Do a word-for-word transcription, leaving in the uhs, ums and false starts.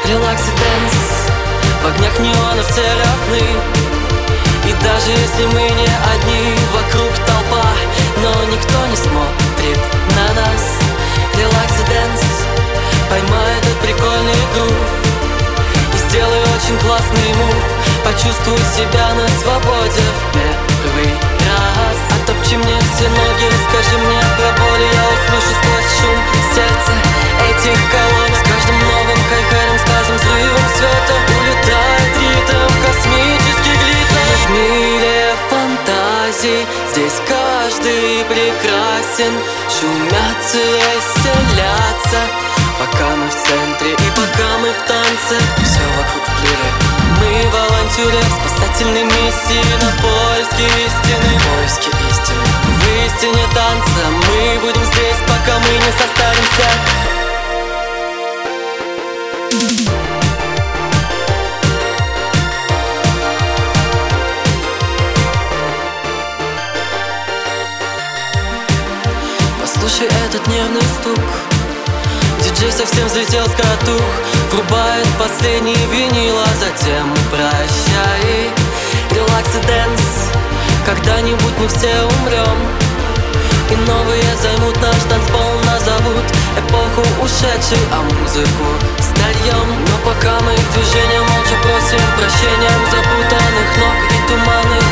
Релакс и дэнс, в огнях неонов все равны. И даже если мы не одни, вокруг толпа, но никто не смотрит на нас. Релакс и дэнс, поймай этот прикольный грув и сделай очень классный мув. Почувствуй себя на свободе в первый раз. Оттопчи мне все ноги, расскажи мне про боль, я услышу сквозь шум сердца этих колонок. С каждым новым хай-хером, с каждым взрывом света улетает ритм в космический глиттер. В мире фантазий здесь каждый прекрасен. Шумятся, веселятся, пока мы в центре и пока мы в танце. Все вокруг в плире. Мы волонтеры в спасательной миссии на поиске истины. Поиски истины в истине танца. Мы будем здесь, пока мы не состаримся. Послушай этот нервный стук. Диджей совсем взлетел с катух. Врубает последний винил, а затем прощай. Релакс и дэнс, когда-нибудь мы все умрем, и новые займут наш танцпол, назовут эпоху ушедшей, а музыку стольем. Но пока мы в движении молча просим прощения у запутанных ног и туманных